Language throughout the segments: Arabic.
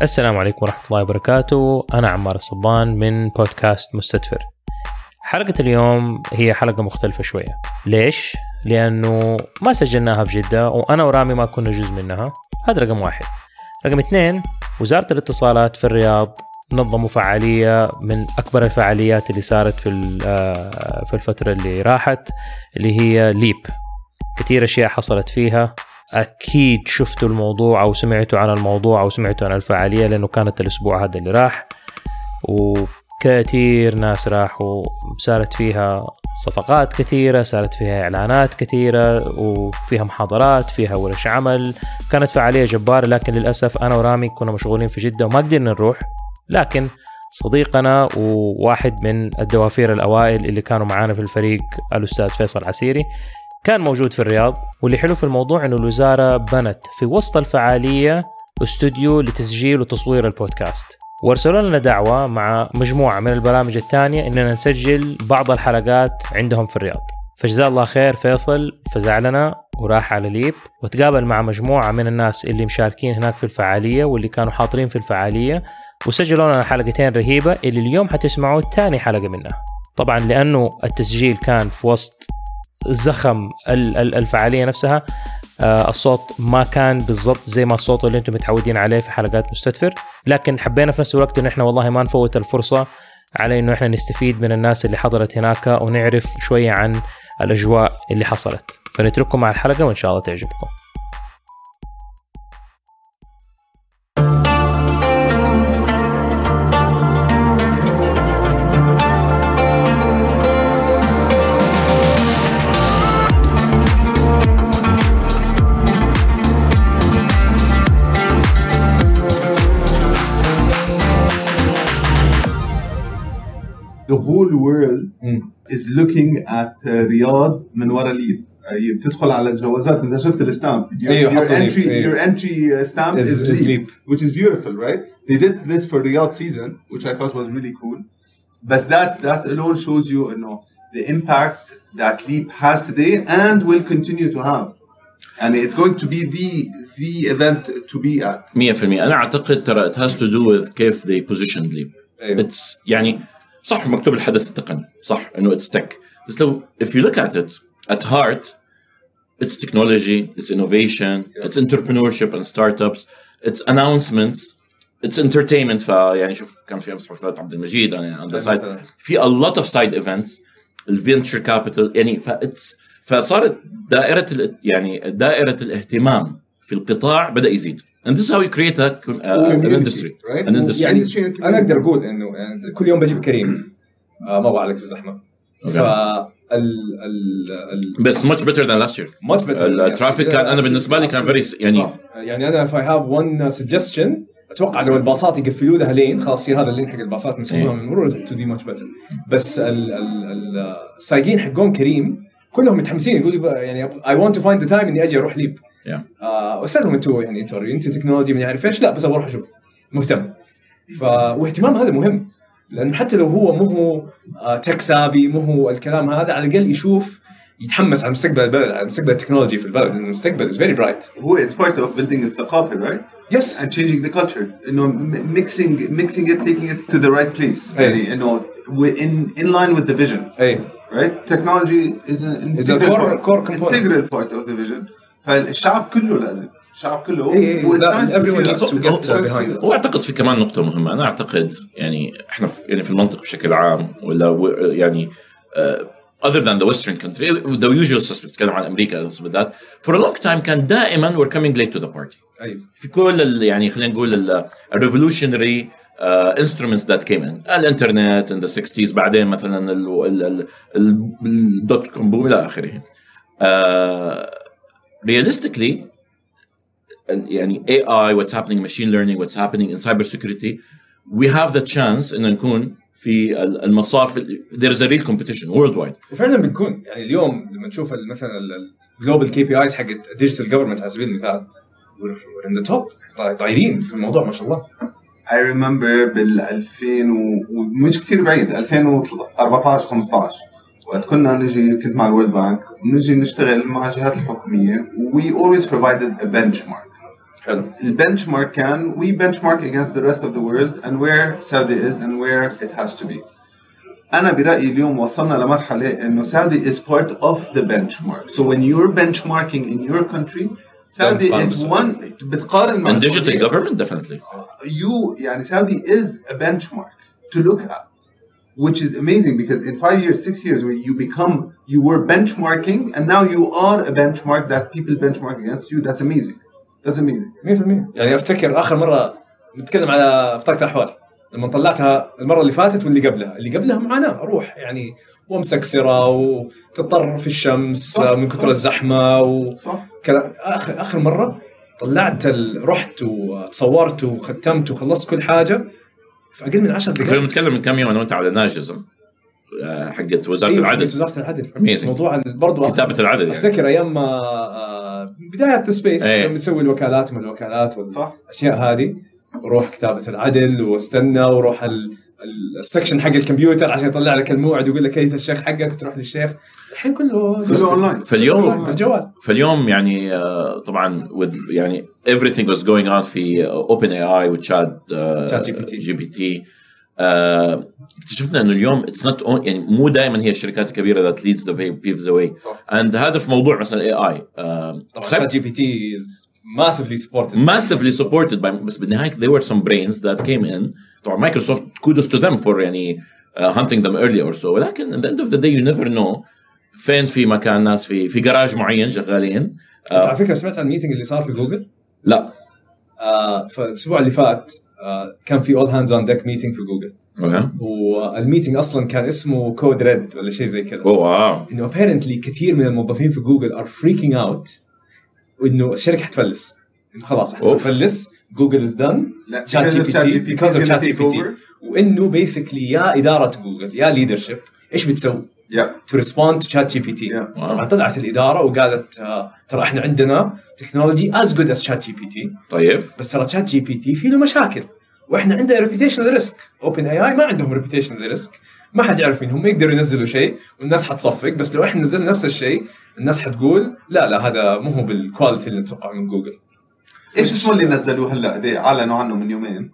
السلام عليكم ورحمة الله وبركاته. أنا عمار الصبان من بودكاست مستدفر. حلقة اليوم هي حلقة مختلفة شوية. ليش؟ لأنه ما سجلناها في جدة وأنا ورامي ما كنا جزء منها. هذا رقم واحد. رقم اثنين، وزارة الاتصالات في الرياض نظموا فعالية من أكبر الفعاليات اللي صارت في الفترة اللي راحت، اللي هي ليب. كتير أشياء حصلت فيها. أكيد شفتوا الموضوع أو سمعتوا عن الموضوع أو سمعتوا عن الفعالية، لأنه كانت الأسبوع هذا اللي راح وكثير ناس راحوا. صارت فيها صفقات كثيرة، صارت فيها إعلانات كثيرة، وفيها محاضرات، فيها ورش عمل. كانت فعالية جبارة، لكن للأسف أنا ورامي كنا مشغولين في جدة وما قدرنا نروح. لكن صديقنا وواحد من الدوافير الأوائل اللي كانوا معانا في الفريق، الأستاذ فيصل عسيري، كان موجود في الرياض. واللي حلو في الموضوع إنه الوزارة بنت في وسط الفعالية استوديو لتسجيل وتصوير البودكاست، وارسلوا لنا دعوة مع مجموعة من البرامج التانية إننا نسجل بعض الحلقات عندهم في الرياض. فجزاه الله خير فيصل، فزعلنا وراح على ليب وتقابل مع مجموعة من الناس اللي مشاركين هناك في الفعالية واللي كانوا حاضرين في الفعالية، وسجلوا لنا حلقتين رهيبة اللي اليوم حتسمعوا تاني حلقة منها. طبعا لأنه التسجيل كان في وسط زخم الفعالية نفسها، الصوت ما كان بالضبط زي ما الصوت اللي انتم متعودين عليه في حلقات مستدفر، لكن حبينا في نفس الوقت ان احنا والله ما نفوت الفرصة على انه احنا نستفيد من الناس اللي حضرت هناك ونعرف شوية عن الاجواء اللي حصلت. فنترككم مع الحلقة وان شاء الله تعجبكم. The whole world is looking at Riyadh من ورا ليب. بتدخل على الجوازات، انت شفت الستامب. Your entry stamp is Leap, which is beautiful, right? They did this for Riyadh season, which I thought was really cool. But that alone shows you, the impact that Leap has today and will continue to have. And it's going to be the event to be at. 100%. أنا أعتقد ترى it has to do with كيف they positioned Leap. It's يعني صح مكتوب الحدث التقني، صح إنه it's tech. بس لو if you look at it at heart, it's technology, it's innovation, it's entrepreneurship and startups, it's announcements, it's entertainment. فيعني شوف كان في أمس حفلات عبد المجيد on the side. في a lot of side events, venture capital. يعني فصارت دائرة الاهتمام في القطاع بدأ يزيد. And this is how you create an industry. Right? An industry. يعني أنا أقدر أقول إنه يعني كل يوم بجيب كريم ما بعلق في الزحمة. بس much better than last year. Much better. الترافيك كان أنا بالنسبة لي كان very يعني أنا if I have one suggestion أتوقع لو الباصات يقفلوا لها لين خلاص يصير هذا اللين حق الباصات نسويها من مرور to be much better. بس السايقين حقون كريم كلهم متحمسين يقولوا يعني I want to find the time إني أجي أروح ليب. وأسألهم أنتوا يعني أنتوا تكنولوجيا من عارف إيش؟ لا بس أروح أشوف مهتم. واهتمام هذا مهم، لأنه حتى لو هو مو هو تك سافي، مو هو الكلام هذا، على الأقل يشوف يتحمس على مستقبل البلد، على مستقبل التكنولوجيا في البلد. المستقبل is very bright. هو it's part of building الثقافة, right? Yes. And changing the culture. Mixing it, taking it to the right place. يعني in line with the vision. Right? Technology is a core component. Integral part of the vision. فالشعب كله لازم. الشعب كله. Everyone needs to get behind it. وأعتقد في كمان نقطة مهمة. أنا أعتقد يعني إحنا في المنطقة بشكل عام ولا يعني other than the Western country, the usual suspects نتكلم عن أمريكا بالذات for a long time كان دائما we're coming late to the party. في كل يعني خلينا نقول revolutionary instruments that came in, الانترنت in the 60s، بعدين مثلا الدوت كوم بوم إلى آخره. Realistically يعني AI, what's happening in machine learning, what's happening in cyber security, we have the chance إن نكون في المصاف. there is a real competition worldwide. وفعلا بنكون يعني اليوم لما نشوف مثلا global KPIs حق digital government على سبيل المثال we're in the top، طايرين في الموضوع ما شاء الله. I remember بال2000 ومش كتير بعيد 2014 15 وقت كنا كنت مع الورلد بانك نجي نشتغل مع جهات الحكومية we always provided a benchmark حلو. البنشمارك كان we benchmark against the rest of the world and where Saudi is and where it has to be. أنا برأيي اليوم وصلنا لمرحلة إنه Saudi is part of the benchmark. So when you're benchmarking in your country, Saudi is one. بتقارن مع and digital government definitely. You يعني Saudi is a benchmark to look at, which is amazing because in 5 years, 6 years, when you were benchmarking and now you are a benchmark that people benchmark against you. That's amazing. That's amazing. 100%. يعني أفتكر آخر مرة نتكلم على بطاقة الأحوال لما طلعتها المرة اللي فاتت واللي قبلها معنا أروح يعني ومسكسرة وتضطر في الشمس من كثر الزحمة آخر مرة طلعت رحت وتصورت وختمت وخلصت كل حاجة في أقل من 10 دقائق. كنا نتكلم من كم يوم أنا وأنت على ناجز حقت وزارة العدل. وزارة العدل. Amazing. موضوع برضو كتابة العدل يعني. أفتكر أيام بداية السبيس لما تسوي الوكالات من الوكالات والأشياء هذه وروح كتابة العدل واستنى وروح السكشن حق الكمبيوتر عشان يطلع لك الموعد ويقول لك أنت الشيخ حقك وتروح للشيخ. الحين كله أونلاين. فاليوم يعني طبعا with يعني everything was going on في OpenAI وتشات GPT. اكتشفنا انه اليوم it's not يعني مو دائما هي الشركات الكبيره that leads the way paves the way. and هذا في موضوع مثلا AI طبعا GPT is massively supported by بس بالنهايه there were some brains that came in. طبعا مايكروسوفت kudos to them for يعني hunting them early or so. ولكن at the end of the day you never know فين في مكان ناس في جراج معين شغالين. على فكره سمعت عن الميتنج اللي صار في جوجل؟ لا فالاسبوع اللي فات كان في all hands on deck meeting في جوجل. والميتنج اصلا كان اسمه كود ريد ولا شيء زي كذا. واو. انه apparently كثير من الموظفين في جوجل are freaking out وانه الشركه حتفلس. انه خلاص حتفلس جوجل is done because of ChatGPT. وانه basically يا اداره جوجل يا leadership ايش بتسوي؟ to respond to ChatGPT. طبعا طلعت الإدارة وقالت ترى احنا عندنا تكنولوجي as good as ChatGPT. طيب بس ترى ChatGPT فيه له مشاكل واحنا عندنا reputational risk. OpenAI ما عندهم reputational risk. ما حد يعرف منهم، ما يقدروا ينزلوا شيء والناس حتصفق. بس لو احنا نزلنا نفس الشيء الناس حتقول لا هذا مو هو بالكواليتي اللي نتوقعه من جوجل. ايش اسمه اللي نزلوه هلا دي اعلنوا عنه من يومين؟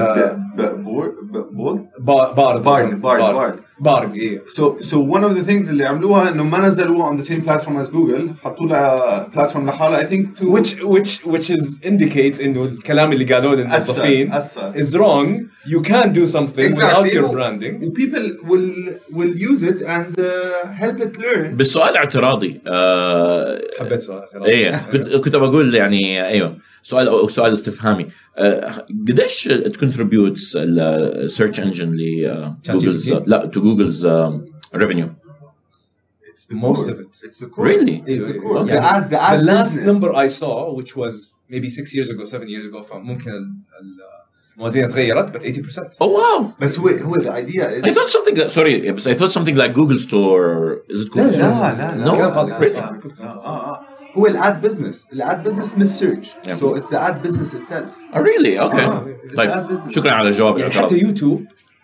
بارد إيه. So one of the things اللي عملوها إنه ما نزلوها on the same platform as Google، حطوا لها platform لحالها. I think which is indicates إنه الكلام اللي قالوه للموظفين is wrong. You can't do something without your branding. People will use it and help it learn. بالسؤال اعتراضي حبيت سؤال اعتراضي. إيه كنت بقول يعني أيوة سؤال استفهامي. قديش it contributes ال search engine لجوجل's to Google's revenue? It's the most core. of it. It's the core. Really? It's the core. Okay. The last business. number I saw, which was maybe 6 years ago, 7 years ago, فممكن الموازين تغيرت, but 80%. Oh wow! بس هو the idea is. I thought something that, sorry, but I thought something like Google Store. Is it Google Store? لا. كلام فاضي. Really? هو الاد بزنس. الاد بزنس مش سيرش. So it's the ad business itself. Oh really? Okay. طيب شكرا على الجواب. يعني حتى يوتيوب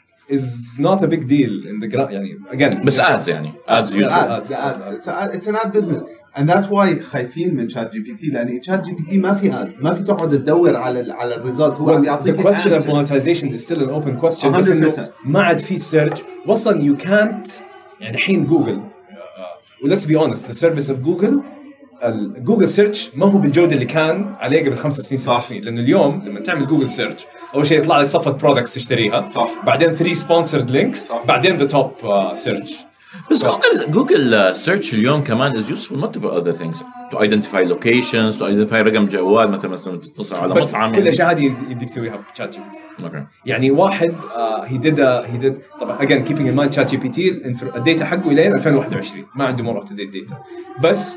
is not a big deal in the يعني again. بس ads يعني ads YouTube. It's an ad business and that's why خايفين من شات جي بي تي لأن شات جي بي تي ما في ad ما في تقعد تدور على الريزلت. هو بيعطيك. The question of monetization is still an open question. بس إنه ما عاد في search. وصل you can't يعني الحين جوجل. Let's be honest, the service of Google. الجوجل سيرش ما هو بالجودة اللي كان عليه قبل 5 سنين 6 سنين. لأنه اليوم لما تعمل جوجل سيرش أول شيء يطلع لك صفة برودكتس تشتريها. بعدين 3 sponsored links. بعدين the top search. بس جوجل سيرش اليوم كمان is useful multiple other things to identify locations, to identify رقم جوال مثلا تتصل على مطعم. كل الأشياء هذه يبديك تسويها بشات جي بي تي. Okay. يعني واحد he did طبعا again keeping in mind شات جي بي تي الداتا حقه إلى 2021 ما عنده more up to date data. بس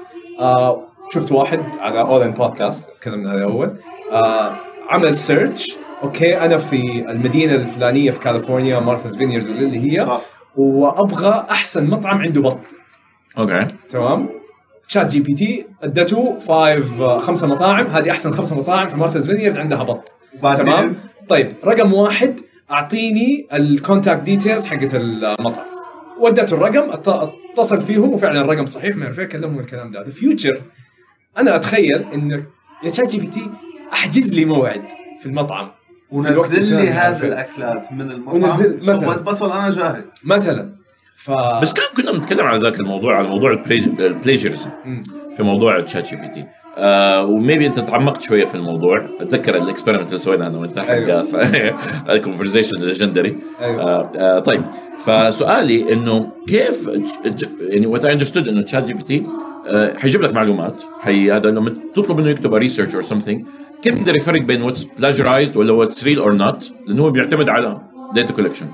شفت واحد على All In Podcast تكلمنا عليه أول عمل سيرش أوكي أنا في المدينة الفلانية في كاليفورنيا مارثا's فينيرد اللي هي صح. وأبغى أحسن مطعم عنده بط. أوكي تمام. شات جي بي تي ادته 5 مطاعم هذه أحسن 5 مطاعم في مارثا's فينيرد عندها بط. تمام. طيب رقم 1 أعطيني الكونتاكت ديتيلز حقت المطعم. ودته الرقم اتصل فيهم وفعلا الرقم صحيح ما يعرف يكلمهم الكلام ده. The future أنا أتخيل إن يا شات جي بي تي احجز لي موعد في المطعم ونزل لي هذه الاكلات من المطعم مثلا بصل انا جاهز مثلا. بس كنا بنتكلم على ذاك الموضوع، على موضوع البلاجيرزم في موضوع الشات جي بي تي، وميبي انت تعمقت شويه في الموضوع. اتذكر الاكسبيرمنت اللي سوينا انا وانت حق الكونفرزيشن ليجندري. طيب فسؤالي انه كيف يعني وات اي اندرستود انه الشات جي بي تي حيجيب لك معلومات، هذا لما تطلب منه يكتب ريسيرش اور سمثينج، كيف يقدر يفرق بين واتس بلاجرايزد ولا واتس ريل اور نوت؟ لانه هو بيعتمد على داتا كولكشن.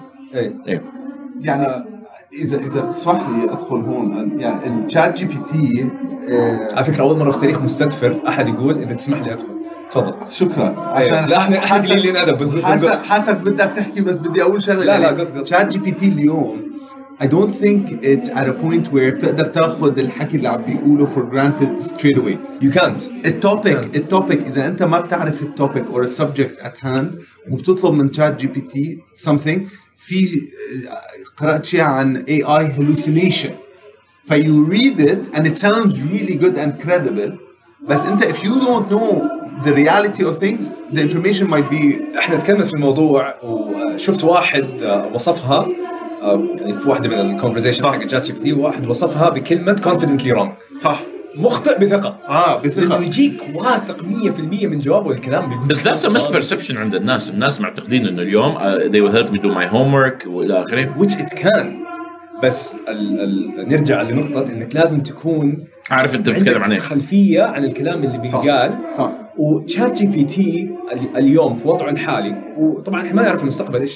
يعني اذا بتسمح لي ادخل هون، يعني الشات جي بي تي على فكره اول مره في تاريخ مستدفر احد يقول اذا تسمح لي ادخل. تفضل. شكرا. عشان لا احنا قليلين ادب. حاسك بدك تحكي، بس بدي اقول شغله. لا قط. شات جي بي تي اليوم I don't think it's at a point where بتقدر تاخذ الحكي اللي عم بيقوله for granted straight away. You can't. التوبيك إذا أنت ما بتعرف التوبيك or a subject at hand وبتطلب من chat GPT something، في قرأت شيء عن AI hallucination، you read it and it sounds really good and credible، بس أنت if you don't know the reality of things the information might be. إحنا تكلمنا في الموضوع وشفت واحد وصفها يعني في واحدة من الكونفرزيشن حق جات جي بي تي، واحد وصفها بكلمة confidently wrong. صح. مخطئ بثقة. بثقة. إنه يجيك واثق 100% من جوابه والكلام بيقول. بس that's a misperception عند الناس معتقدين إنه اليوم they will help me do my homework وإلى آخره. which it can. بس نرجع لنقطة إنك لازم تكون عارف أنت بتتكلم عن إيه. خلفية عن الكلام اللي بينقال. صح. وشات جي بي تي اليوم في وضعه الحالي، وطبعا احنا ما نعرف المستقبل ايش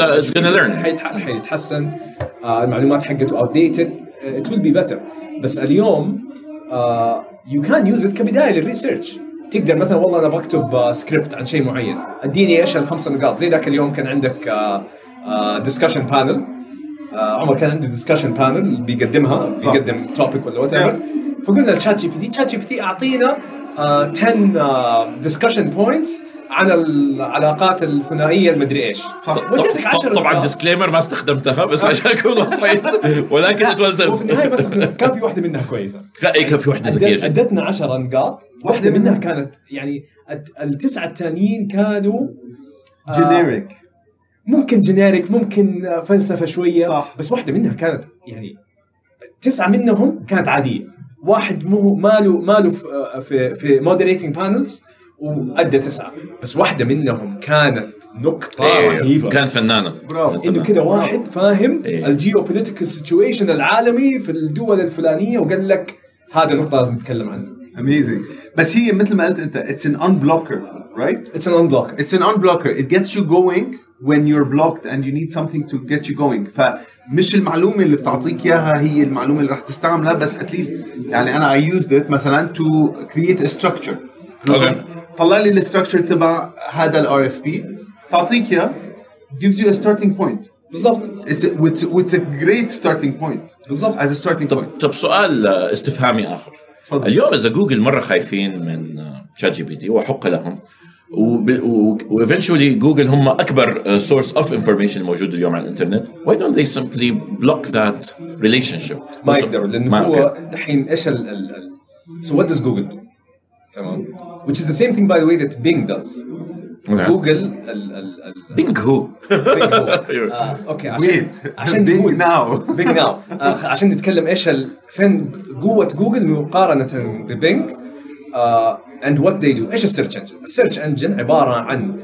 حيتحسن، المعلومات حقته outdated, it will be better. بس اليوم you can use it كبداية للريسيرش. تقدر مثلا والله انا بكتب سكريبت عن شيء معين، اديني ايش ال5 نقاط. زي ذاك اليوم كان عندك discussion panel، عمر كان عنده discussion panel بيقدمها، بيقدم topic ولا whatever، فقلنا للشات جي بي تي اعطينا 10 discussion points عن العلاقات الثنائيه المدري ايش. وديتك 10 طبعا ديسكليمر ما استخدمتها بس عشان اكون واضحين، ولكن وفي النهايه بس كان في واحده منها كويسه. كان في واحده ذكيه ادتنا 10 نقاط، واحده منها كانت يعني ال9 الثانيين كانوا جينيريك، ممكن جينيريك، ممكن فلسفه شويه. صح. بس واحده منها كانت يعني 9 منهم كانت عاديه. واحد ماله في moderating panels وأدى 9، بس واحدة منهم كانت نقطة رهيبة، كانت فنانة. إنه كده واحد فاهم الجيوبوليتيكال سيتويشن العالمي في الدول الفلانية وقال لك هذا نقطة لازم نتكلم عنها. Amazing. بس هي مثل ما قلت أنت it's an unblocker, right? It's an unblocker. It's an unblocker. It gets you going when you're blocked and you need something to get you going. فمش المعلومة اللي بتعطيك إياها هي المعلومة اللي راح تستعملها، بس at least يعني أنا I used it مثلا to create a structure. طلع لي الستراكشر تبع هذا ال RFP، تعطيك إياه gives you a starting point. بالضبط. It's a great starting point. بالضبط. As a starting point. طب سؤال استفهامي آخر. فضل. اليوم إذا جوجل مرة خايفين من شات جي بي تي وحق لهم، وإيفنشولي جوجل هم أكبر source of information الموجود اليوم على الإنترنت، why don't they simply block that relationship؟ ما يقدروا، لأنه هو دحين إيش so what does Google do؟ تمام. Which is the same thing by the way that Bing does. Google Bing who؟ أوكي عشان Bing now عشان نتكلم إيش فين قوة جوجل مقارنة ببينج and what they do. إيش السيرش إنجن؟ السيرش إنجن عبارة عن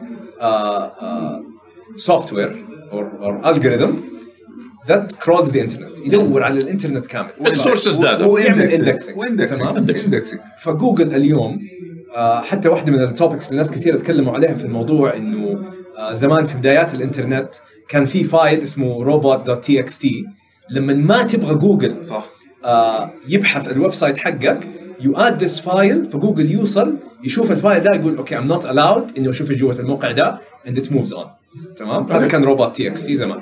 software or algorithm that crawls the internet، يدور على الانترنت كامل. السورسز داتا ويعمل indexing. فجوجل اليوم حتى واحدة من التوبكس اللي الناس كثير تكلموا عليها في الموضوع إنه زمان في بدايات الإنترنت كان في فايل اسمه robot.txt، لما ما تبغى جوجل صح يبحث الويب سايت حقك you add this file، فجوجل يوصل يشوف الفايل ده يقول okay I'm not allowed إنه أشوف جوة الموقع ده and it moves on. تمام. هذا كان robot.txt زمان.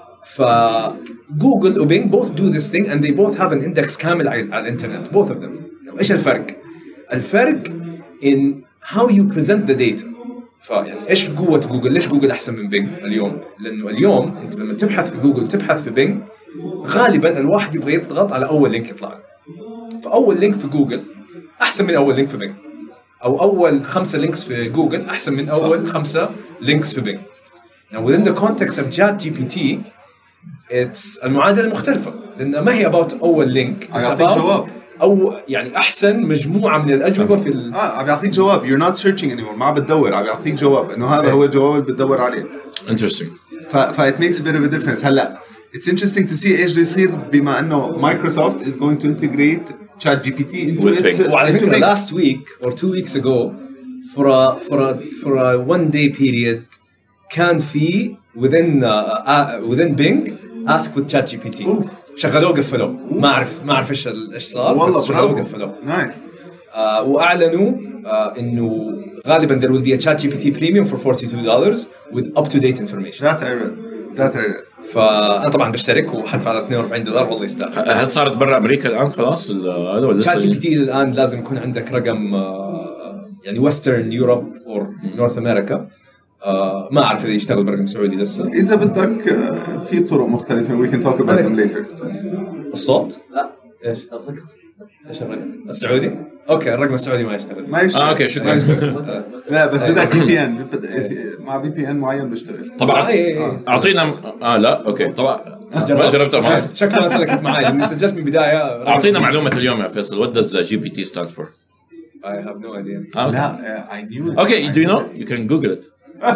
فجوجل وبينج both do this thing and they both have an index كامل على الإنترنت both of them. إيش الفرق؟ الفرق in how you present the data. فيعني إيش قوة جوجل؟ ليش جوجل أحسن من بينج اليوم؟ لأنه اليوم أنت لما تبحث في جوجل تبحث في بينج غالبا الواحد يبغى يضغط على أول لينك يطلع له، فأول لينك في جوجل أحسن من أول لينك في بينج. او اول 5 لينكس في جوجل احسن من اول 5 لينكس في بينج. Now within the context of ChatGPT it's المعادلة مختلفة لأن ما هي about أول لينك it's about أو يعني أحسن مجموعة من الأجوبة في عم يعطيك جواب you're not searching anymore ما بتدور عم يعطيك جواب إنه هذا هو الجواب اللي بتدور عليه. Interesting. it makes a bit of a difference. هلا it's interesting to see إيش اللي يصير بما إنه Microsoft is going to integrate ChatGPT into its. وعلى فكرة last week or 2 weeks ago for a 1 day period كان في within Bing ask with ChatGPT شغلوه قفلوه ما أعرف إيش صار بس شغلوه قفلوه. نايس. وأعلنوا إنه غالباً there will be a ChatGPT premium for $42 with up-to-date information. That I read. فأنا طبعاً بشترك وحدفع على $42 والله يستاهل. هل صارت برا أمريكا الآن خلاص هذا ولا لسه؟ ChatGPT الآن لازم يكون عندك رقم يعني Western Europe or North America. ما أعرف إذا يشتغل برقم سعودي لسه. إذا بدك في طرق مختلفة we can talk about them later. الصوت؟ لا. إيش الرقم؟ السعودي؟ أوكي الرقم السعودي ما يشتغل. أوكي شكرا. لا بس بدك VPN مع VPN معين بيشتغل. طبعا. أعطينا لا أوكي طبعا. ما جربتها معي. شكله أنا كنت معي لما سجلت من البداية. أعطينا معلومة اليوم يا فيصل. What does GPT stand for? I have no idea. لا I knew it. Okay, do you know? You can Google it.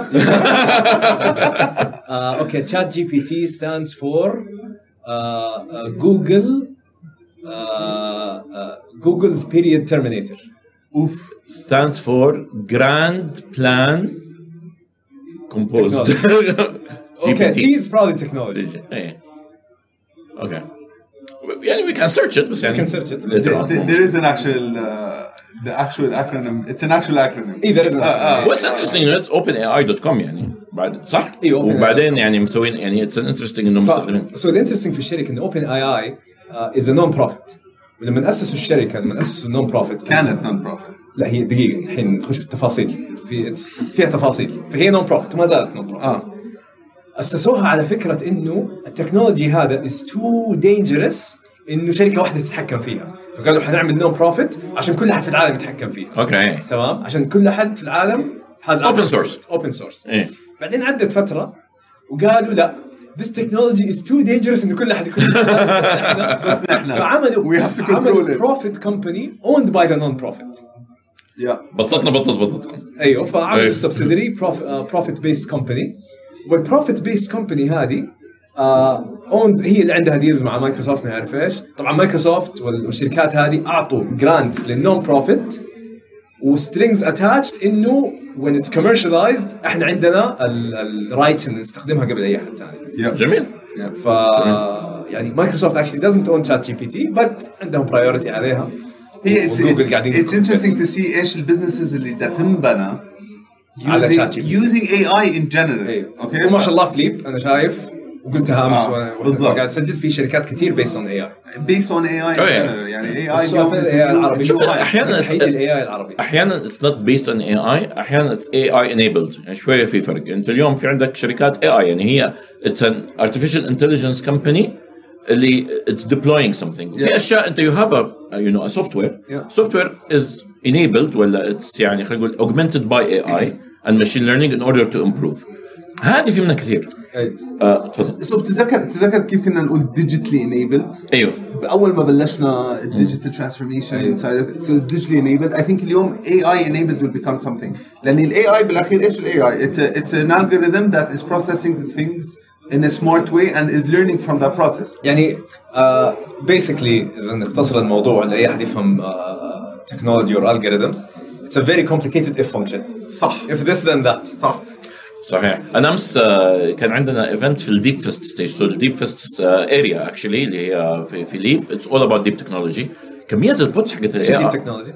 Okay, ChatGPT stands for Google's period terminator. Oof. Stands for Grand Plan Composed. Okay, T is probably technology. Okay. يعني we can search it. We can search it. There is an actual the actual acronym. It's an actual acronym. There is an What's interesting is openai.com يعني بعد صح؟ وبعدين يعني مسوين يعني it's an interesting إنه مستخدمين. So the interesting في الشركة إن OpenAI is a non-profit. ولما أسسوا الشركة لما أسسوا non-profit كانت non-profit. لا هي دقيقة الحين نخش بالتفاصيل فيها تفاصيل فهي non-profit وما زالت non-profit. أسسوها على فكرة إنه التكنولوجي هذا is too dangerous إنه شركة واحدة تتحكم فيها. فقالوا حنعمل نون بروفيت عشان كل أحد في العالم يتحكم فيها. أوكي. تمام. عشان كل أحد في العالم has open source. إيه. بعدين عدت فترة وقالوا لا this technology is too dangerous إنه كل أحد يكون. فعملوا profit company owned by the non-profit. بطلتكم. أيوه فعملوا subsidiary profit based company. والprofit based company هذه اونز هي اللي عندها ديلز مع مايكروسوفت ما يعرف ايش. طبعا مايكروسوفت والشركات هذه اعطوا جرانتس للنون بروفيت وسترينجز اتاتشد انه when it's commercialized احنا عندنا الرايتس ان نستخدمها قبل اي احد ثاني. جميل. ف يعني مايكروسوفت actually doesn't own ChatGPT but عندهم priority عليها. هي it's interesting to see ايش البزنسز اللي تنبنى using AI in general. اوكي. وما شاء الله فليب انا شايف وقلتها امس وانا قاعد اسجل في شركات كثير based on AI يعني AI العربي. احيانا الاي العربي احيانا it's not based on AI احيانا it's AI enabled يعني شويه في فرق. انت اليوم في عندك شركات AI يعني هي it's an artificial intelligence company اللي it's deploying something. في اشياء انت you have a software is enabled ولا it's يعني خلينا نقول augmented by AI and machine learning in order to improve. هذه في منها كثير. تفضل. تذكر كيف كنا نقول digitally enabled. ايوه. اول ما بلشنا digital transformation so it's digitally enabled. I think اليوم AI enabled will become something. لأن ال AI بالأخير إيش ال AI? It's an algorithm that is processing things in a smart way and is learning from that process. يعني basically إذا نختصر الموضوع لأي أحد يفهم technology or algorithms it's a very complicated if function. صح. If this then that. صحيح. أنا أمس كان عندنا إيفنت في الديب فيست ستيج. So الديب فيست area actually اللي هي في ليب. It's all about deep technology. كمية البوتس حقت ال AI. deep technology.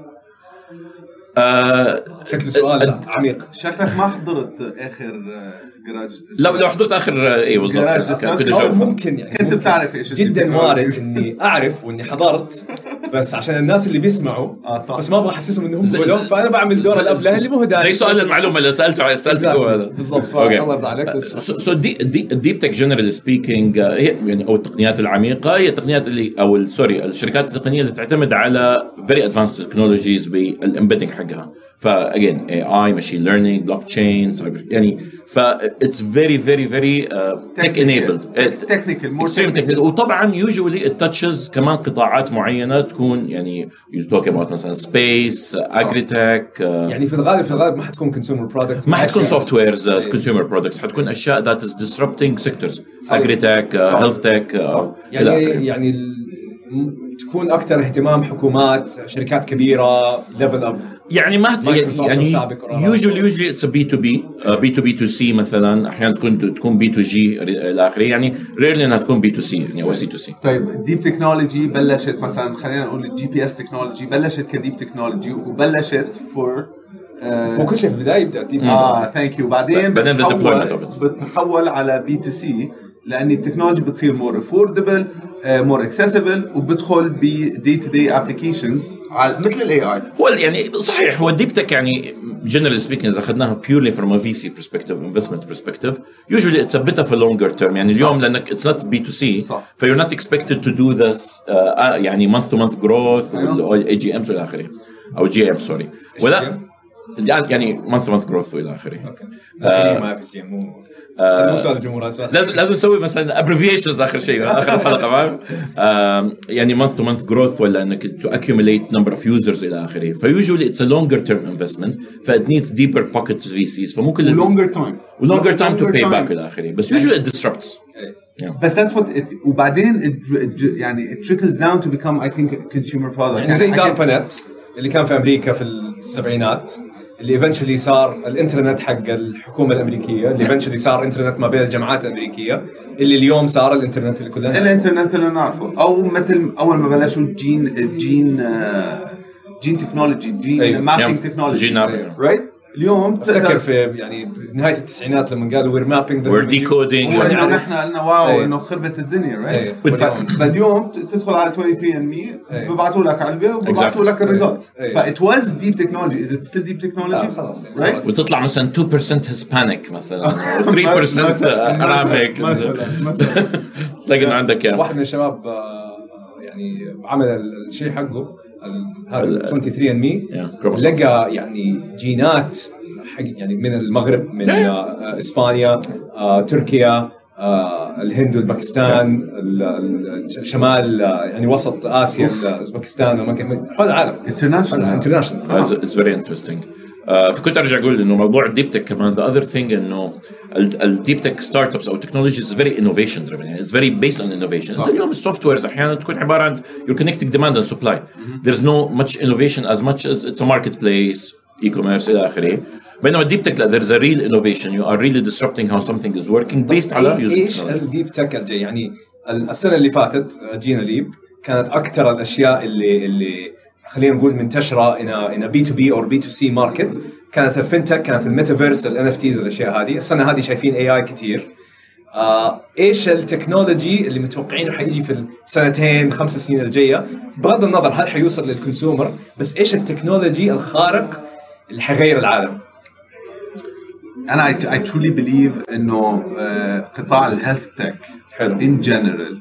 شكل سؤال عميق. شكلك ما حضرت آخر جراج. لو حضرت آخر إيه بالضبط. أو ممكن يعني. كنت بتعرف إيش. جدا وارد إني أعرف وإني حضرت. بس عشان الناس اللي بيسمعوا بس ما ابغى احسسهم انهم بيقولوا فانا بعمل دور الاب له اللي مو داري زي سؤال المعلومه اللي سالته هذا بالضبط. الله يرضى عليك. سو الديب تك جنرال سبيكينج هي يعني او التقنيات العميقه هي التقنيات اللي او الشركات التقنيه اللي تعتمد على very advanced technologies بالembedding حقها. again AI, machine learning, blockchain, يعني it's very very very tech enabled, technical, more extreme technical. وطبعا usually it touches كمان قطاعات معينة تكون يعني you talk about مثلا space, agri-tech. يعني في الغالب ما حتكون consumer products, ما حتكون softwares, consumer products, حتكون أشياء that is disrupting sectors, agri-tech, health tech. يعني تكون أكثر اهتمام حكومات, شركات كبيرة, level of يعني ما يعني usually it's a B2B, B2B2C مثلا, أحيانا تكون B2G إلى آخره, يعني rarely إنها تكون B2C يعني أو C2C. طيب ديب تكنولوجي بلشت مثلا, خلينا نقول الجي بي اس تكنولوجي بلشت كديب تكنولوجي وبلشت وكل شيء في البداية يبدأ ديب. ثانك يو. بعدين بتتحول على B2C لأن التكنولوجي بتصير more affordable, more accessible, وبدخل ب day to day applications مثل ال AI. يعني صحيح, هو الديب تك يعني generally speaking إذا أخذناها purely from a VC perspective, investment perspective, usually it's a bit of a longer term. يعني اليوم لأنك it's not B2C, so you're not expected to do this يعني month to month growth وال AGMs وإلى آخره, أو GM sorry, ولا يعني month to month growth وإلى آخره. ما في GM مو سؤال الجمهور, لازم نسوي مثلا abbreviations آخر شيء آخر الحلقة, يعني month to month growth ولا إنك to accumulate number of users إلى آخره. فusually it's a longer term investment, it needs deeper pockets VCs, فممكن longer time to pay back إلى آخره, بس usually it disrupts. بس that's what it, وبعدين يعني it trickles down to become I think a consumer product. يعني زي داربانت اللي كان في أمريكا في السبعينات, اللي eventually صار الانترنت حق الحكومة الأمريكية, اللي eventually صار انترنت ما بين الجامعات الأمريكية, اللي اليوم صار الانترنت اللي كلنا الانترنت اللي نعرفه, أو مثل أول ما بلشوا جين تكنولوجي, جين مابينج تكنولوجي, right? اليوم افتكر في يعني نهاية التسعينات لما قالوا we're mapping we're decoding, نحن قلنا واو إنه خربت الدنيا, right? فاليوم تدخل على 23andMe ببعثوا لك علبة وببعثوا لك الريزلت. it was deep technology. Is it still deep technology? right? وتطلع مثلا 2% Hispanic مثلا, 3% Arabic تلاقي إنه عندك واحد من الشباب يعني عمل الشيء حقه هذا 23andMe, لقى يعني جينات يعني من المغرب, من إسبانيا, تركيا, الهند والباكستان, شمال يعني وسط آسيا, أوزبكستان, حول العالم, international. It's very interesting. فكنت أرجع أقول إنه موضوع الديب تك كمان the other thing إنه الديب تك ستارت أبس أو technology is very innovation driven, يعني it's very based on innovation. اليوم السوفت ويرز أحيانا تكون عبارة عن you're connecting demand and supply. There's no much innovation as much as it's a marketplace, e-commerce إلى آخره. بينما الديب تك لا, there's a real innovation, you are really disrupting how something is working based على using إيش الديب تك الجاي؟ يعني السنة اللي فاتت جينا ليب كانت أكتر الأشياء اللي خلينا نقول منتشرة in a B2B or B2C market كانت الفينتك, كانت الميتافيرس, الNFTs, الأشياء هذه. السنة هذه شايفين AI كتير. إيش التكنولوجي اللي متوقعينه حيجي في السنتين 5 سنين الجاية, بغض النظر هل حيوصل للكونسومر, بس إيش التكنولوجي الخارق اللي حيغير العالم؟ أنا I truly believe إنه قطاع الهيلث تك in general,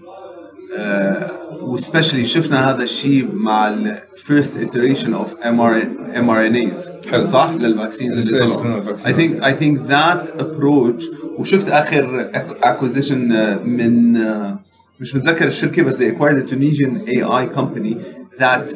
وespecially شفنا هذا الشيء مع ال first iteration of mRNAs, صح, للفاكسين. I think that approach, وشفت آخر acquisition من مش متذكر الشركة, بس they acquired a Tunisian AI company that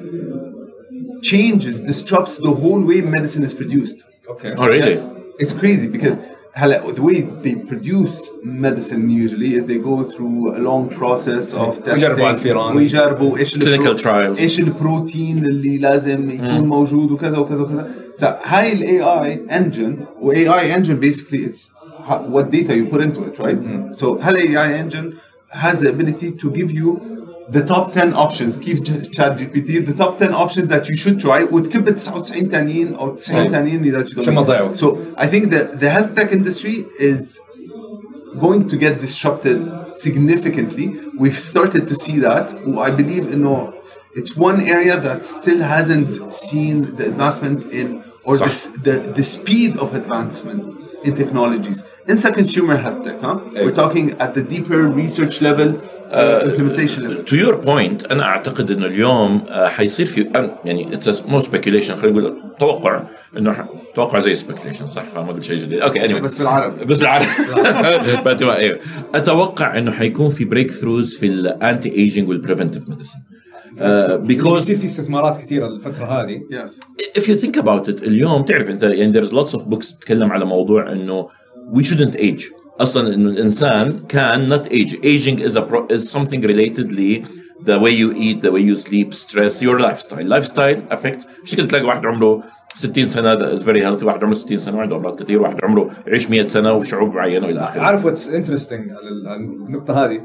disrupts the whole way medicine is produced. Okay. Oh, really? Yeah? It's crazy because the way they produce medicine usually is they go through a long process of testing, ويجربوا clinical trials, إيش البروتين اللي لازم يكون موجود وكذا وكذا وكذا. So هاي ال AI engine, و AI engine basically it's what data you put into it, right? So هاي AI engine has the ability to give you the top 10 options, كيف ChatGPT, the top 10 options that you should try, وتكب 99 تانيين أو 90 تانيين that you don't. So I think that the health tech industry is going to get disrupted significantly. We've started to see that. I believe it's one area that still hasn't seen the advancement in, or the speed of advancement in technologies. It's a consumer health tech, huh? We're talking at the deeper research level, implementation level. To your point, أنا أعتقد إنه اليوم حيصير في يعني it's more speculation. خلينا نقول توقع زي speculation صح؟ فما قلت شيء جديد. Okay anyway. بس بالعربي. أيوة. أتوقع إنه حيكون في breakthroughs في الانتي ايجينج والبريفنتيف ميديسن. because يصير في استثمارات كثيرة الفترة هذه. Yes. If you think about it اليوم تعرف أنت يعني there's lots of books تتكلم على موضوع إنه we shouldn't age. أصلاً إنه الإنسان can not age. Aging is something related to the way you eat, the way you sleep, stress, your lifestyle. Lifestyle affects. مش كده تلاقي واحد عمره 60 سنة that is very healthy، واحد عمره 60 سنة وعنده أمراض كثير، واحد عمره يعيش 100 سنة وشعوب معينة وإلى آخره. عارف what's interesting على النقطة هذه؟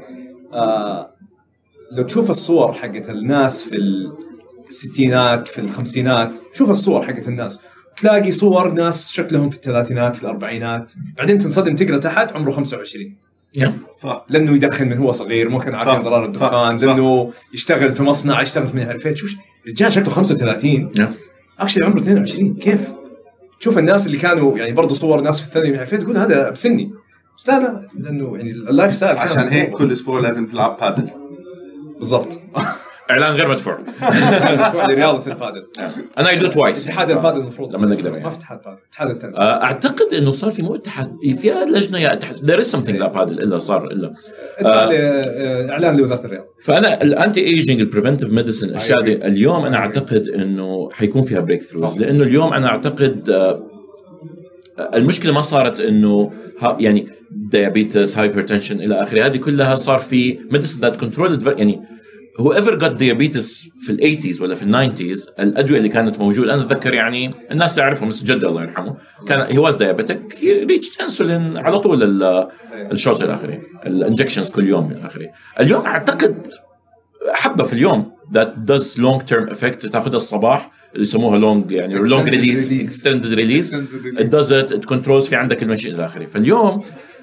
لو تشوف الصور حقت الناس في الستينات في الخمسينات، شوف الصور حقت الناس تلاقي صور ناس شكلهم في الثلاثينات في الأربعينات، بعدين تنصدم تقرأ تحت عمره 25. صح. لأنه يدخن من هو صغير، ممكن عارفين ضرر الدخان، لأنه يشتغل في مصنع، يشتغل في عارفين. شوف رجال شكله 35 أكشلي عمره 22. كيف تشوف الناس اللي كانوا يعني برضو صور ناس في الثانية عارفين تقول هذا بسني، بس لا لأنه يعني اللايف ستايل. عشان هيك كل أسبوع لازم تلعب بادل. بالضبط. إعلان غير مدفوع. لرياضة البادل. أنا I do twice. اتحاد البادل المفروض لما نقدر ما في اتحاد بادل، اتحاد التنس. أعتقد إنه صار في مو اتحاد، فيها لجنة يا اتحاد. there is something لا بادل إلا صار إلا. إعلان لوزارة الرياضة. فأنا الأنتي إيجينج البريفنتيف ميديسن الأشياء دي اليوم أنا أعتقد إنه حيكون فيها بريك ثروز، لأنه اليوم أنا أعتقد المشكلة ما صارت إنه يعني diabetes, hypertension إلى آخره، هذه كلها صار في medicine that controlled يعني whoever got diabetes في ال 80s ولا في ال 90s الأدوية اللي كانت موجودة أنا أتذكر يعني الناس اللي أعرفهم مثل جدي الله يرحمه كان he was diabetic he reached insulin على طول الشوط إلى آخره الانجكشنز كل يوم إلى آخره. اليوم أعتقد حبة في اليوم that does long term effect تأخذها الصباح اللي يسموها long يعني long release extended release it does it controls في عندك المشي إلى آخره. فاليوم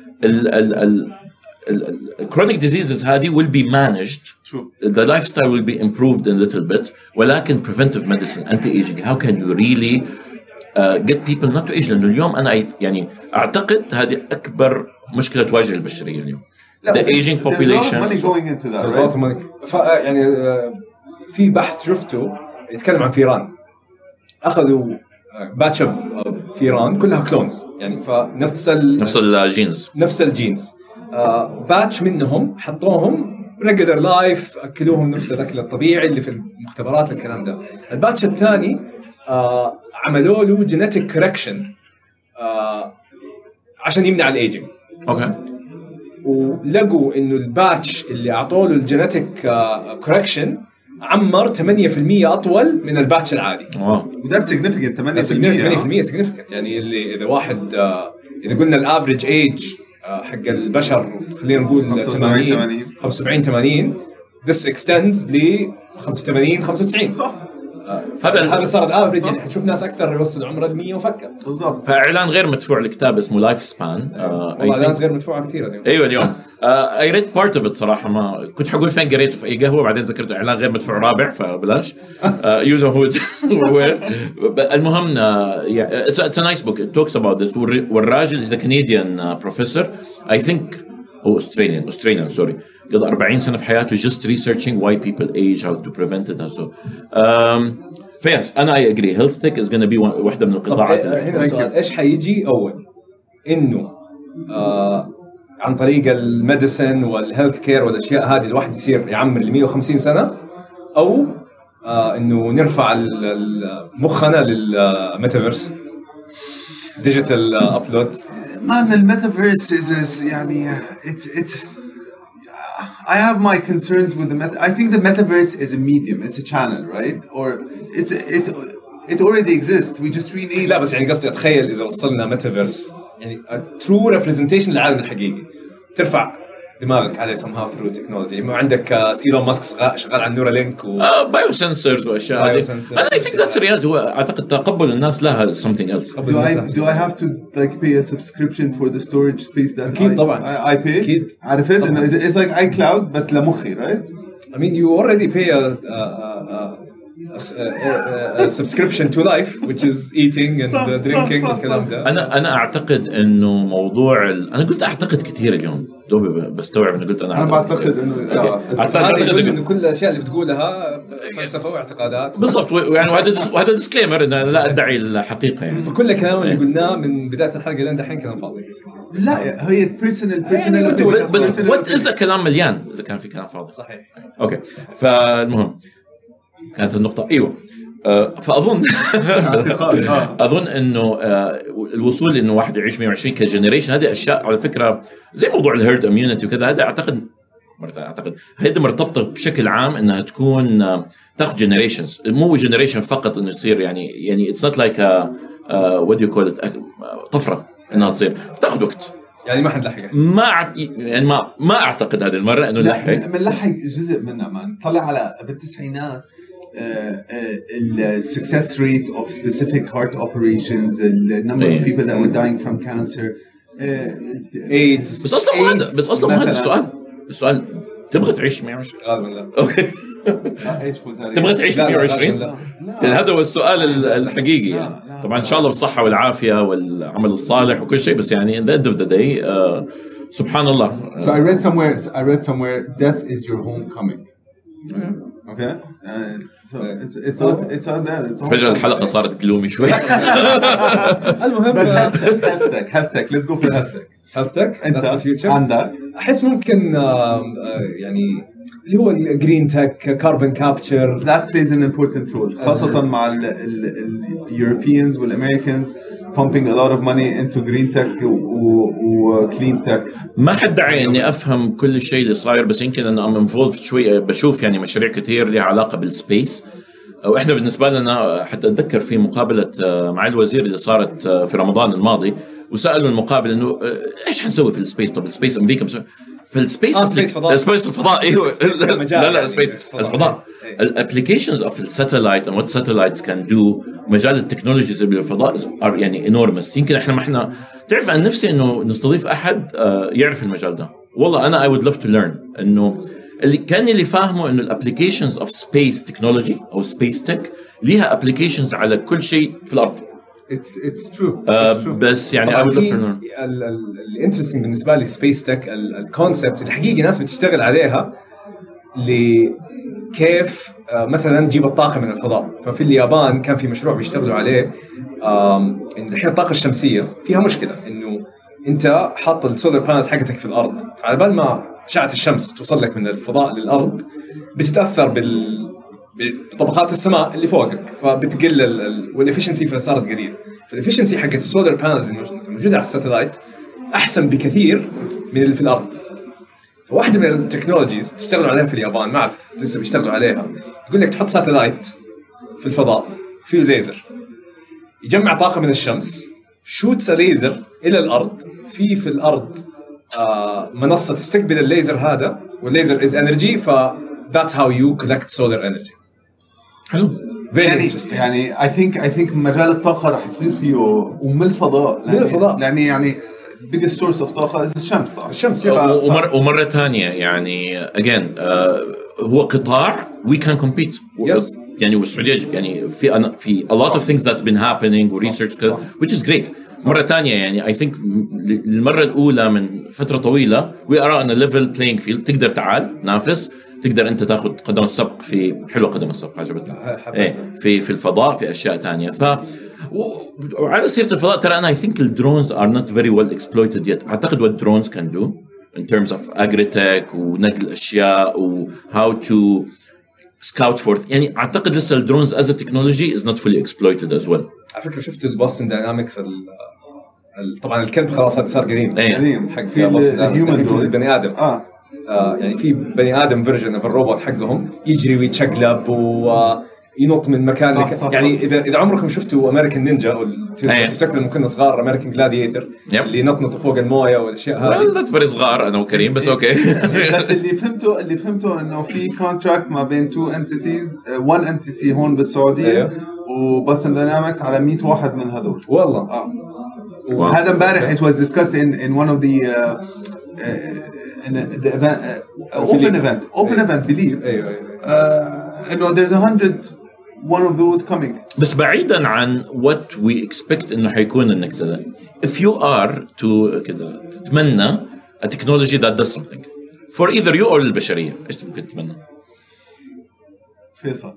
chronic diseases هذه will be managed. True. The lifestyle will be improved a little bit. ولكن preventive medicine, anti-aging, how can you really get people not to age؟ لأنه اليوم أنا يعني أعتقد هذه أكبر مشكلة تواجه البشرية اليوم. The aging population. Money going into that, right? يعني في بحث شفته يتكلم عن فيران، أخذوا باتش of فيران كلها كلونز يعني فنفس نفس الجينز باتش منهم حطوهم regular life أكلوهم نفس الأكل الطبيعي اللي في المختبرات الكلام ده. الباتش الثاني عملوا له genetic correction عشان يمنع الايجينج. اوكي. ولقوا انه الباتش اللي اعطوا له الجينيتيك كوركشن عمر 8% اطول من الباتش العادي. وده significant 8%. significant يعني اللي اذا واحد اذا قلنا الافريج ايج حق البشر خلينا نقول 75 this extends ل 85 صح. هذا صار الافريج يعني حتشوف ناس اكثر يوصل عمره 100 وفكر بالضبط. فاعلان غير مدفوع لكتاب اسمه لايف سبان. اعلانات غير مدفوعه كثير اليوم. ايوه اليوم اي ريت بارت اوف ات صراحه ما كنت حقول فين قريته في اي قهوه بعدين ذكرت اعلان غير مدفوع رابع فبلاش. يو نو هو وير. المهم اتس ا نايس بوك ات توكس اباوت ذس. والراجل از ا كنديان بروفيسور اي ثينك هو Australian سوري قضى 40 سنة في حياته just researching why people age, how to prevent it and so فيس أنا I agree health tech is going to be واحدة من القطاعات. هنا السؤال إيش حيجي أول إنه عن طريق الميديسن والهيلث كير والأشياء هذه الواحد يصير يعمر ل 150 سنة أو إنه نرفع مخنا للميتافيرس digital upload. Man, the metaverse is يعني it's I have my concerns with the I think the metaverse is a medium, it's a channel, right? Or it already exists. We just rename. لا بس يعني قصدي أتخيل إذا وصلنا ميتافيرس يعني a true representation للعالم الحقيقي ترفع دماغك عليه somehow through technology. ما عندك إيلون ماسك شغال على نورالينك بايو سنسرز وأشياء هذه. I think that's real. هو أعتقد تقبل الناس لها something else. Do I have to like pay a subscription for the storage space that أكيد طبعا I pay? أكيد. عارفت إنه it's like iCloud بس لمخي, right? I mean you already pay subscription to life which is eating and drinking والكلام ده. انا اعتقد انه موضوع انا قلت اعتقد كثير اليوم دوبي بستوعب انه قلت انا بعتقد انه اعتقد انه كل الاشياء اللي بتقولها فلسفه واعتقادات بالضبط يعني وهذا ديسكليمر ان لا ادعي الحقيقه يعني فكل كلام اللي قلناه من بدايه الحلقه لين دحين كلام فاضي. لا هي بيرسونال بس وات اذا كلام مليان اذا كان في كلام فاضي صحيح. اوكي فالمهم كانت النقطه ايوه فاظن اظن انه الوصول انه واحد يعيش 120 كجنريشن هذه اشياء على فكره زي موضوع الهيرد اميونيتي وكذا هذا اعتقد هيدا مرتبطه بشكل عام انها تكون تاخذ جنريشنز مو جنريشن فقط انه يصير يعني اتس نوت لايك وات يو كول طفره انها تصير بتاخذ وقت يعني ما حنلحق يعني ما اعتقد هذه المره انه نلحق جزء منها ما طلع على بالتسعينات success rate of specific heart operations, the number of people that were dying from cancer, AIDS. بس أصلاً ما هذا السؤال تبغى تعيش 120 غالبا لا أوكي تبغى تعيش 120 هذا هو السؤال الحقيقي طبعا إن شاء الله بالصحة والعافية والعمل الصالح وكل شيء بس يعني in the end of the day سبحان الله. So I read somewhere death is your homecoming. Okay. It's not that. فجأة الحلقة صارت جلومي شوي. المهم health tech. Let's go for health tech. That's the future. عندك. أحس ممكن يعني اللي هو الجرين تك carbon capture. That plays an important role. خاصة مع ال Europeans والأمريكans pumping a lot of money into green tech و clean tech. ما حدعي إني أفهم كل الشيء اللي صاير بس يمكن أنا I'm involved شوي بشوف يعني مشاريع كتير لها علاقة بالسبيس وإحنا بالنسبة لنا حتى أتذكر في مقابلة مع الوزير اللي صارت في رمضان الماضي وسألوا المقابل إنه إيش حنسوي في السبيس طب السبيس أمريكا في السبيس السبيس الفضاء ايوه لا السبيس الفضاء الابلكيشنز اوف الساتلايت and what satellites can do مجال التكنولوجيز اللي بالفضاء يعني enormous يمكن احنا ما احنا تعرف عن نفسي انه نستضيف احد يعرف المجال ده والله انا I would love to learn انه اللي فاهمه انه الابلكيشنز اوف سبيس تكنولوجي او سبيس تك ليها ابلكيشنز على كل شيء في الارض. It's true. بس يعني I would love to learn. الانترستينج بالنسبة لي سبيس تك الكونسبت اللي حقيقي ناس بتشتغل عليها لكيف مثلا تجيب الطاقة من الفضاء. ففي اليابان كان في مشروع بيشتغلوا عليه إن الحين الطاقة الشمسية فيها مشكلة إنه أنت حاط السولار بانلز حقتك في الأرض فعلى بال ما أشعة الشمس توصل لك من الفضاء للأرض بتتأثر بطبقات السماء اللي فوقك فبتقل والإفشنسي فصارت قليل. فالإفشنسي حقت السولار بانلز الموجودة على الساتلايت أحسن بكثير من اللي في الأرض. فواحدة من التكنولوجيز اشتغلوا عليها في اليابان ما أعرف لسه بيشتغلوا عليها يقول لك تحط ساتلايت في الفضاء فيه ليزر يجمع طاقة من الشمس شوتس ليزر إلى الأرض في الأرض منصة تستقبل الليزر هذا والليزر is energy that's how you collect solar energy. حلو. يعني I think مجال الطاقة راح يصير فيه ومن الفضاء يعني biggest source of طاقة is الشمس صح؟ الشمس ومرة ثانية يعني again هو قطاع we can compete. Yes. يعني والسعودية يعني في a lot of things that's been happening research which is great. مرة تانية يعني I think المرة الأولى من فترة طويلة we are on a level playing field تقدر تعال نافس تقدر أنت تأخذ قدم السبق في حلوة قدم السبق عجبتني في الفضاء في أشياء تانية وعلى سيرة الفضاء ترى أنا I think the drones are not very well exploited yet. أعتقد what drones can do in terms of agri-tech ونقل أشياء و how to scout forth يعني أعتقد لسه الدرونز as a technology is not fully exploited as well. على فكرة شفت البوستن داينامكس طبعا الكلب خلاص هذا صار قديم حق في البني آدم يعني في بني آدم فيرجن في الروبوت حقهم يجري ويتشقلب وينط من مكان يعني إذا عمركم شفتوا أمريكان نينجا تفتكروا لما كنا صغار أمريكان جلاديتر اللي نطنط فوق الموية والأشياء هذه لا تفرق صغار أنا وكريم بس أوكي بس اللي فهمته إنه في contract ما بين two entities one entity هون بالسعودية وبوستن داينامكس على 100 واحد من هذول والله وهذا امبارح it was discussed in one of the event open event believe انه there's 100 one of those coming. بس بعيدا عن what we expect إنه حيكون النكست ده. If you are to كذا تتمنى a technology that does something for either you or البشرية، إيش ممكن تتمنى؟ فيصل.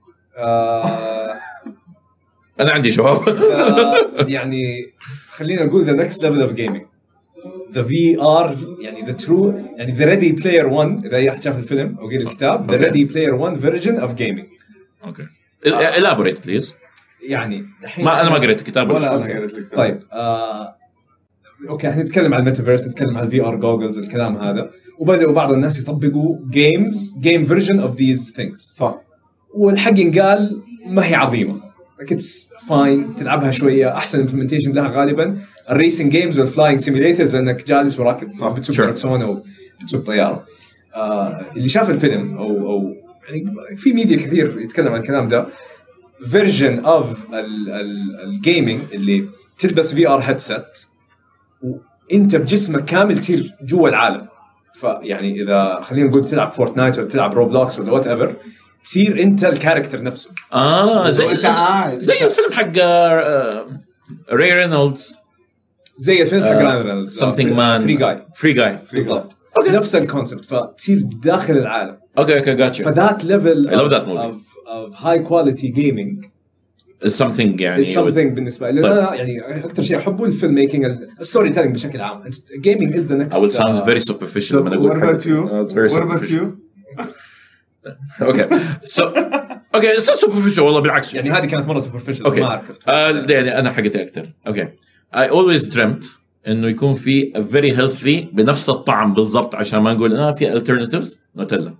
أنا عندي جواب. يعني خلينا نقول the next level of gaming. The VR يعني the true يعني the Ready Player One إذا أي أحد شاف الفيلم أو قرأ الكتاب the Ready Player One version of gaming. Okay. Elaborate please. يعني ما أنا ما قرأت الكتاب ولا أنا قرأت الكتاب. طيب أوكي إحنا نتكلم عن الميتافيرس، نتكلم عن VR goggles الكلام هذا، وبدأوا بعض الناس يطبقوا game version of these things. صح. والحق قال ما هي عظيمة. It's fine تلعبها شوية، أحسن implementation لها غالبا الريسنج جيمز والفلاينج سيميليترز لأنك جالس وراكب بتسوق دركسون أو بتسوق طيارة. اللي شاف الفيلم أو يعني في ميديا كثير يتكلم عن الكلام ده version of الجيمينج اللي تلبس VR headset وأنت بجسمك كامل تصير جوا العالم. فيعني إذا خلينا نقول بتلعب فورتنايت ولا بتلعب روبلوكس ولا وات ايفر تصير انت الكاركتر نفسه. زي الفيلم حق راي رينولدز، زي الفيلم حق راي رينولدز something man free guy بالضبط. نفس الكونسبت، فتصير داخل العالم. اوكي gotcha. فذات ليفل I love that movie of high quality gaming is something يعني is something بالنسبة لي. أنا يعني أكتر شيء أحبه الفيلم ميكينج الستوري تيلينج بشكل عام. gaming is the next. I will sound very superficial when I go. What about you? What about you? اوكي اوكي سوبرفيشال والله بالعكس يعني هذه كانت مره سوبرفيشال ما عرفت يعني انا حقتي اكثر. اوكي I always dreamt انه يكون في very healthy بنفس الطعم بالضبط، عشان ما نقول في alternatives نوتيلا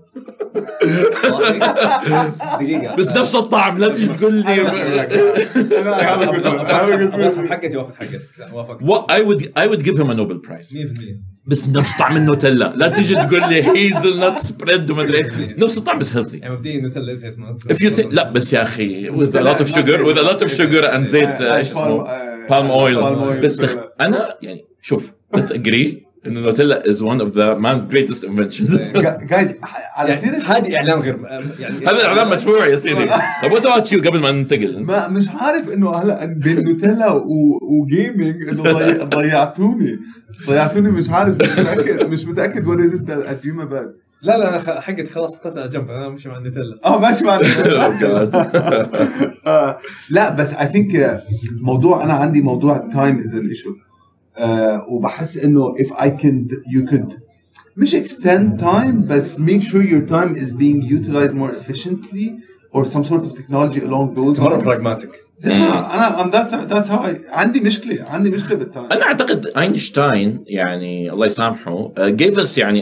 دقيقه بس نفس الطعم. لا تجي تقول لي بس حقتي واخذ حقتك. I would give him a Nobel Prize 100%. بس نفس طعم النوتيلا. لا تيجي تقول لي هيزل نت سبريد وما ادري نفس الطعم بس healthy. يعني مبدئيا النوتيلا is not if you think لا بس يا اخي with a lot of sugar and زيت ايش اسمه palm oil. بس انا يعني شوف let's agree إنه نوتيلا is one of the man's greatest inventions. guys على سيرة هذه إعلان غير يعني هذا إعلان مدفوع يا سيدي. طب what about you قبل ما ننتقل؟ ما مش عارف إنه هلا بين نوتيلا وجيمينج إنه ضيعتوني مش عارف مش متأكد what is this at Yuma Bad. لا أنا حقتي خلاص حطيتها جنب. أنا ماشي مع النوتيلا. ماشي مع النوتيلا. لا بس I think موضوع أنا عندي موضوع time is an issue. وبحس إنه if you could مش extend time بس make sure your time is being utilized more efficiently or some sort of technology along those. مرة pragmatic. أنا that's how عندي مشكلة بالتايم. أنا أعتقد أينشتاين يعني الله يسامحه gave us يعني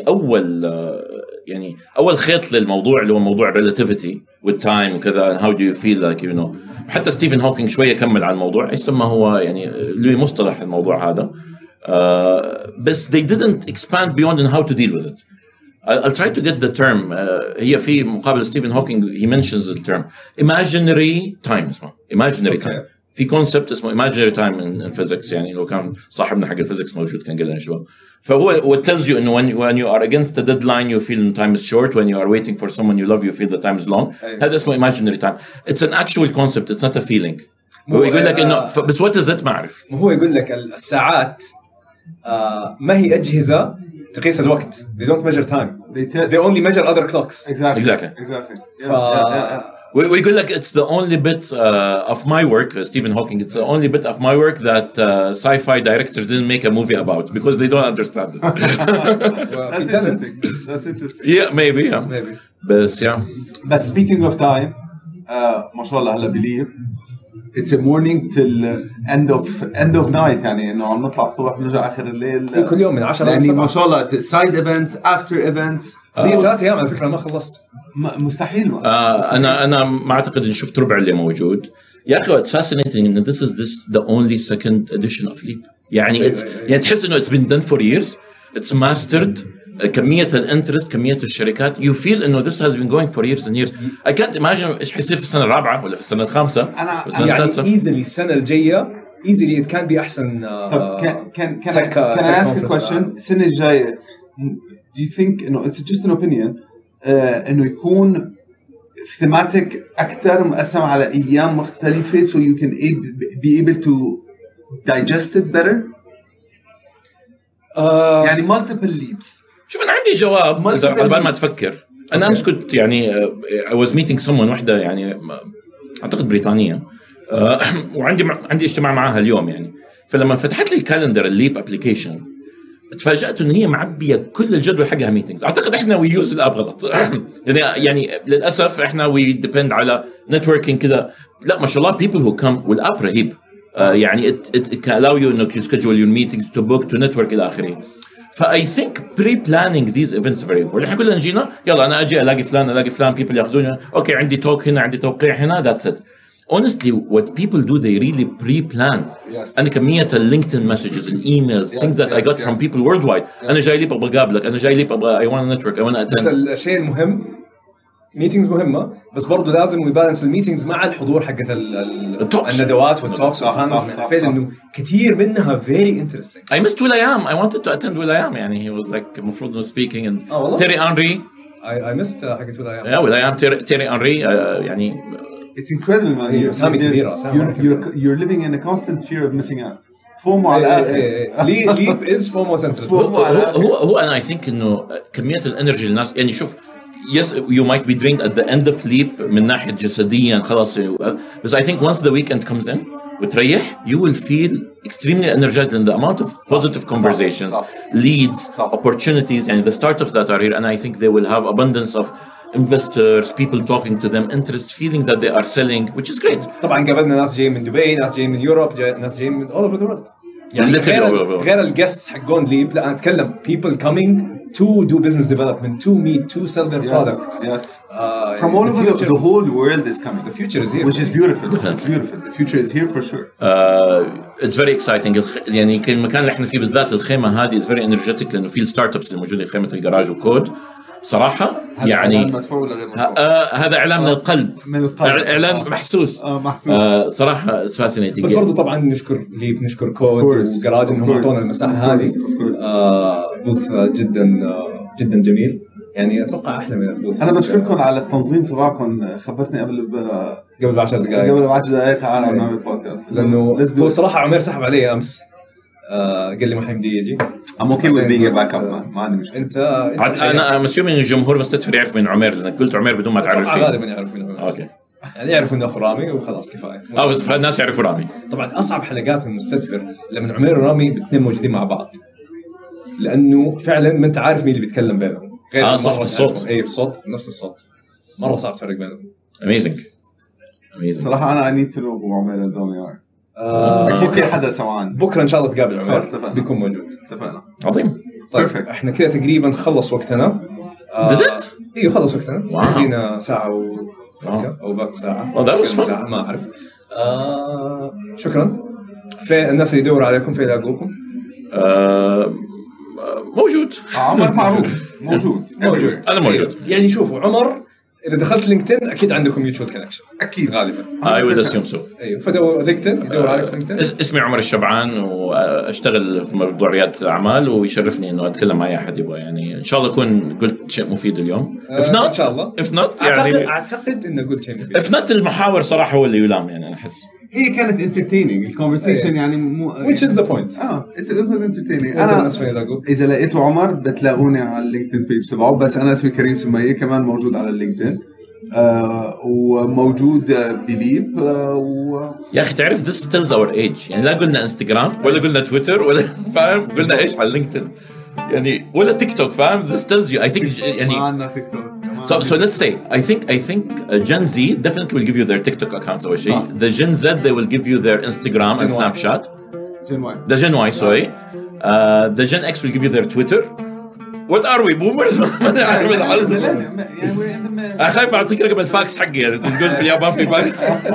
أول خيط للموضوع اللي هو موضوع relativity والtime وكذا how do you feel like you know. حتى ستيفن هوكينج شوية كمل عن الموضوع يسمى هو يعني له مصطلح الموضوع هذا بس they didn't expand beyond on how to deal with it. I'll try to get the term. هي في مقابل ستيفن هوكينج he mentions the term imaginary time. اسمه imaginary time. في concept اسمه imaginary time in physics. يعني لو كان صاحبنا حق الفيزيكس موجود كان قال لنا شو فهو it tells you إنه when you are against the deadline you feel time is short, when you are waiting for someone you love you feel the time is long. هذا اسمه imaginary time. It's an actual concept, it's not a feeling. هو يقول لك إنه بس what is it ما أعرف. هو يقول لك الساعات ما هي أجهزة تقيس الوقت. They don't measure time. They only measure other clocks. Exactly. ويقول لك it's the only bit of my work, Stephen Hawking, it's the only bit of my work that sci-fi directors didn't make a movie about because they don't understand it. That's interesting. Yeah, maybe. But speaking of time, ما شاء الله هلا believe it's a morning till end of night. يعني إنه عم نطلع الصبح نرجع آخر الليل كل يوم من 10 يعني ما شاء الله side events after events. دي 3 أيام على فكرة ما خلصت. مستحيل. أنا ما أعتقد إني شفت ربع اللي موجود. يا أخي it's fascinating إن this is the only second edition of Leap. يعني يعني تحس إنه it's been done for years. It's mastered. كمية الانترست كمية الشركات you feel إنه this has been going for years and years. I can't imagine إيش حيصير في السنة الرابعة ولا في السنة الخامسة. يعني easily السنة الجاية easily it can be أحسن. طب can I ask a question؟ السنة الجاية do you think إنه it's just an opinion إنه يكون thematic أكتر مقسم على أيام مختلفة so you can be able to digest it better. يعني multiple leaps. شوف أنا عندي جواب على بال ما تفكر. أنا أمس كنت يعني I was meeting someone واحدة يعني أعتقد بريطانية وعندي اجتماع معها اليوم يعني. فلما فتحت لي الكالندر الليب ابليكيشن تفاجأت إن هي معبية كل الجدول حقها ميتينجز. أعتقد إحنا ويوز الأب غلط يعني للأسف إحنا we depend على networking كذا. لا ما شاء الله people who come والأب رهيب. يعني it can allow you إنك you schedule your meetings to book to network إلى آخره. فI think pre-planning these events very important. إحنا كلنا جينا يلا أنا أجي ألاقي فلان people يأخذوني أوكي عندي توك هنا عندي توقيع هنا that's it. Honestly, what people do, they really pre-plan. Yes. أنا كمية LinkedIn messages, emails, things that I got from people worldwide. أنا جاي لي أبغى أقابلك، أنا جاي لي أبغى I want to network, I want to attend. بس الشيء المهم meetings مهمة، بس برضو لازم يبالانس الميتينجز مع الحضور حقت الندوات والتوكس والبانلز. فعلا إنه كتير منها very interesting. I missed will.i.am. I wanted to attend will.i.am. يعني he was like المفروض إنه speaking and Thierry Henry. I missed حقت will.i.am. Yeah, will.i.am Thierry Henry يعني. It's incredible man. You're living in a constant fear of missing out. FOMO على الآخر. Leap is FOMO central. هو أنا I think إنه كمية الانرجي للناس يعني شوف yes you might be drained at the end of leap من ناحية جسديا خلاص بس I think once the weekend comes in وتريح you will feel extremely energized in the amount of positive conversations leads opportunities and the startups that are here and I think they will have abundance of investors, people talking to them, interest, feeling that they are selling, which is great. طبعا قابلنا ناس جايين من دبي، ناس جايين من يوروب، ناس جايين من all over the world. يعني غير الجستس حقون ليب، لا أنا أتكلم people coming to do business development, to meet, to sell their products. Yes. From all over the whole world is coming. The future is here. Which is beautiful. It's beautiful. The future is here for sure. It's very exciting. يعني كل المكان اللي إحنا فيه بالذات الخيمة هذه is very energetic لأنه في الستارت أبس الموجودة في خيمة الجراج وكود. صراحة يعني هذا إعلان من القلب إعلان محسوس صراحة it's fascinating. بس برضو طبعا نشكر ليب نشكر كود وجراج إنهم عطونا المساحة هذه. بوث جدا جميل يعني أتوقع أحلى من البوث. أنا بشكركم على التنظيم تبعكم. خبرتني قبل ب10 دقائق تعالوا نعمل بودكاست لأنه هو صراحة عمير سحب علي أمس قال لي ما حيمدي يجي. I'm okay with being a backup ما عندي مشكلة. أنا مسؤول من الجمهور مستدفر يعرف من عمير لأن قلت عمير بدون ما تعرف فيه. غالبا يعرف من عمير. أوكي. يعني يعرف إنه أخو رامي وخلاص كفاية. بس فالناس يعرفوا رامي. طبعا أصعب حلقات من مستدفر لما عمير ورامي الاثنين موجودين مع بعض. لأنه فعلا ما أنت عارف مين اللي بيتكلم بينهم. صح في الصوت. إيه في الصوت نفس الصوت. مرة صعب تفرق بينهم. Amazing. صراحة أنا I need to know who عمير الدرامي أكيد في حدا سمعان. بكرة إن شاء الله تقابل عمير بيكون موجود. اتفقنا. عظيم. طيب إحنا كده تقريبا خلص وقتنا. بدت؟ إيه خلص وقتنا. فينا ساعة وفكة أو بعد ساعة. ساعة ما أعرف. شكرا. في الناس اللي يدوروا عليكم في لاقوكم. موجود. عمر معروف. موجود. أنا موجود. يعني شوفوا عمر إذا دخلت لينكدين أكيد عندكم mutual connection. أكيد. غالبا. I would assume so. أيوة فدور لينكدين يدور عليك في لينكدين. اسمي عمر الشبعان وأشتغل في موضوع ريادة الأعمال ويشرفني إنه أتكلم مع أي أحد يبغى يعني إن شاء الله أكون قلت شيء مفيد اليوم. If not إن شاء الله. If not يعني. أعتقد إنه قلت شيء مفيد. If not المحاور صراحة هو اللي يلام يعني أنا أحس. هي كانت entertaining الconversation يعني which is the point. it was entertaining. أنا إذا لقيتوا عمر بتلاقوني على اللينكدين بيج تبعه بس أنا اسمي كريم سمية كمان موجود على اللينكدين. وموجود بليب يا أخي تعرف this tells our age يعني لا قلنا انستغرام ولا قلنا تويتر ولا فاهم قلنا إيش على لينكدين يعني ولا تيك توك فاهم this tells you I think يعني ما عندنا تيك توك so let's say I think Gen Z definitely will give you their TikTok accounts أول شيء the Gen Z they will give you their Instagram and Snapchat the Gen Y sorry the Gen X will give you their Twitter. What are we boomers? ما نعرف أنا خايف أعطيك رقم الفاكس حقي يعني تقول في اليابان في فاكس.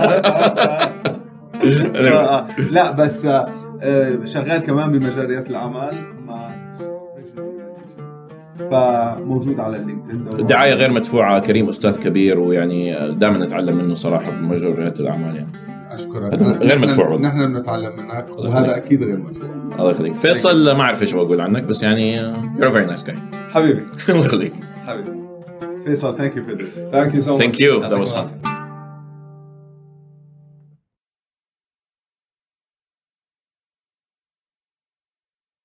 لا بس شغال كمان بمجاليات الأعمال فموجود على اللينكدين. الدعاية غير مدفوعة. كريم أستاذ كبير ويعني دائما نتعلم منه صراحة بمجاليات الأعمال يعني. أشكرك. غير مدفوع. نحن بنتعلم منك وهذا أكيد غير مدفوع. الله يخليك. فيصل ما أعرف إيش بقول عنك بس يعني you're a very nice guy. حبيبي. الله يخليك. حبيبي. Faisal, thank you for this. Thank you so much. Thank you. That was fun.